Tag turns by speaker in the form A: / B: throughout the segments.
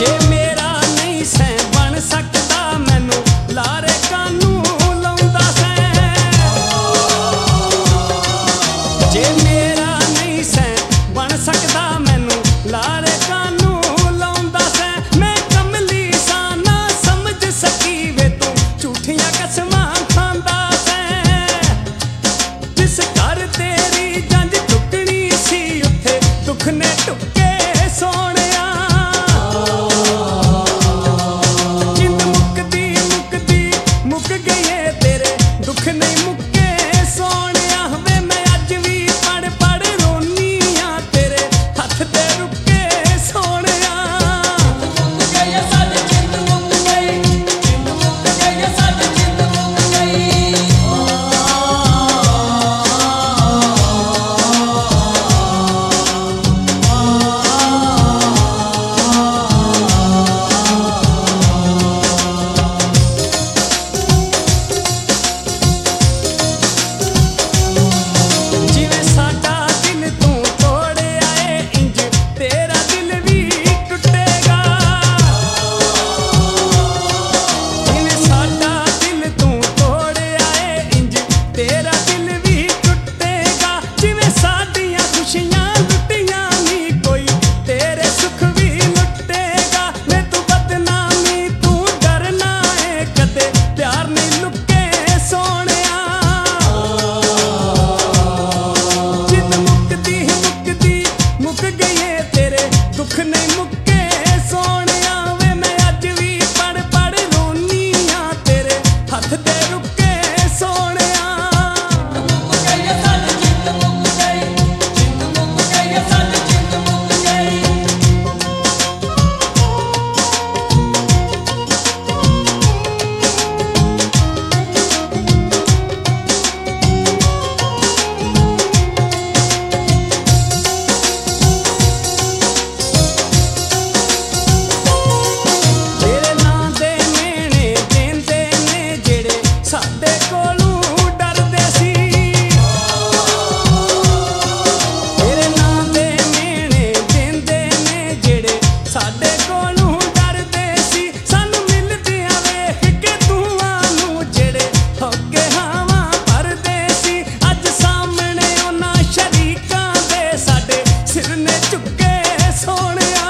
A: जे मेरा नहीं सै बन सकता मैनू लारे कानू लाउंदा सै जे मेरा नहीं सै बन सकदा मैनू लारे कानू लाउंदा सै मैं कमली सा ना समझ सकी वे तू झूठियां कसमां खांदा सै जिस घर तेरी जंज टुकनी सी उत्थे दुख ने टुके सोहणिया जिंद मुकदी मुकदी मुक गई तेरे दुख नहीं मुके सोहणिया वे मैं अज भी पढ़ पढ़ रोनी आ तेरे हथ ते रुके सोहणिया मुक गई साडी जिंद मुक गई जिंद मुक गई साडी जिंद मुक गई जिवें साडा दिल तू तोड़िया ए इंज तेरा दिल भी टुटेगा जिवें साडा दिल तू तोड़िया ए इंज तेरा दिल भी टुटेगा जिवें साडियां खुशियां लुटियां नी कोई तेरे सुख भी लुटेगा वे तू बदनामी तू डरना है कदे प्यार नहीं लुके सोहणिया जिंद मुकदी मुकदी मुक गई तेरे दुख नहीं मुके सोहणिया वे मैं अज भी पढ़ पढ़ रोनी आ तेरे हथ ते रुके सोहणिया मुक गई साडी जिंद मुक गई जिंद मुक गई साडी जिंद मुक गई तेरे नां दे मेणे देंदे ने जेड़े साडे कोलों डरदे सी तेरे नां दे मेणे देंदे ने जेड़े साडे कोलों डरदे सी सानू मिलदियां वेख के तूआं नू जेड़े होके हावां भरदे सी अज सामने उन्हां शरीकां दे साडे सिर ने झुके सोहणिया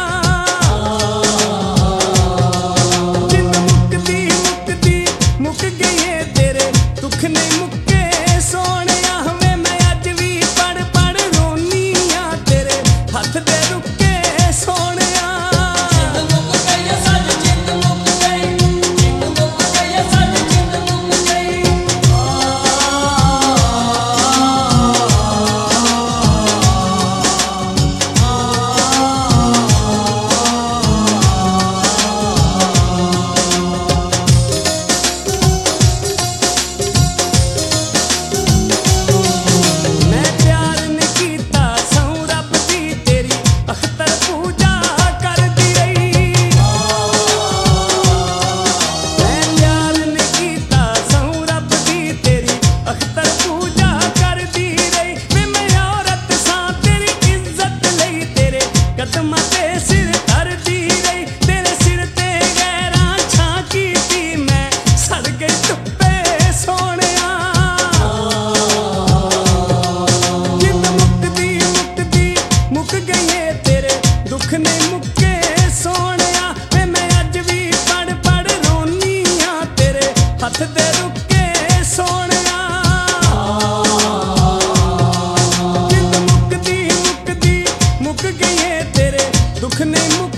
A: जिंद मुकदी मुकदी मुक गई तेरे दुख नहीं मुके सोहणिया वे मैं अज भी पढ़ पढ़ रोनी आ तेरे हथ ते रुके सोहणिया जिंद मुक गई साडी जिंद मुक गई जिंद मुक गई साडी जिंद मुक मैं प्यार नहीं कीता सौं रब दी तेरी अख्तर पूजा करदी रही मैं प्यार नहीं कीता सौं रब दी तेरी अख्तर पूजा करदी रही वे मैं औरत सां तेरी इज्जत लई तेरे कदमां ते सिर धरदी रही तेरे सिर ते गैरां छां कीती मैं सड़ गई धुप्पे सोहणिया जिंद मुकदी मुकदी मुक गई तेरे दुख नहीं मुके सोहणिया वे मैं अज भी पढ़ पढ़ रोनी आ तेरे हथ ते रुके सोहणिया जिंद मुकदी मुकदी मुक गई तेरे दुख नहीं मुके